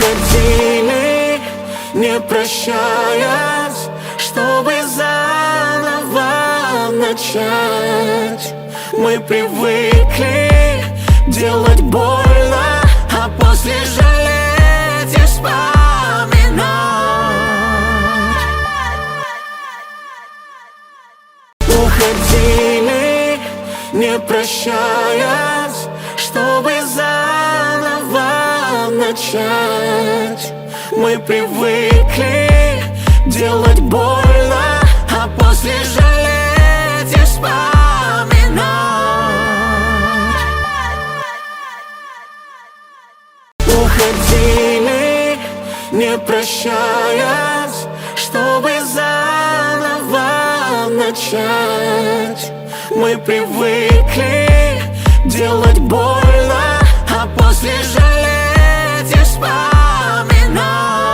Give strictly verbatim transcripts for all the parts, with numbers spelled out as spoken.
Уходили, не прощаясь, чтобы заново начать. Мы привыкли делать больно, а после жалеть и вспоминать. Уходили, не прощаясь, чтобы заново начать. Мы привыкли делать больно, а после жалеть и вспоминать. Уходили, не прощаясь, чтобы заново начать. Мы привыкли делать больно, а после жалеть и вспоминать.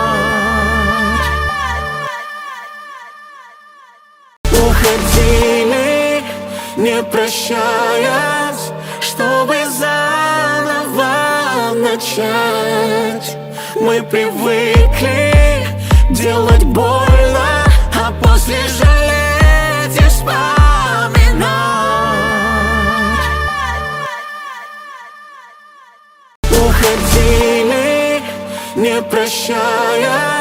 Уходили, не прощаясь, чтобы заново начать. Мы привыкли делать больно, а после жалеть и вспоминать. Уходили, не прощаясь.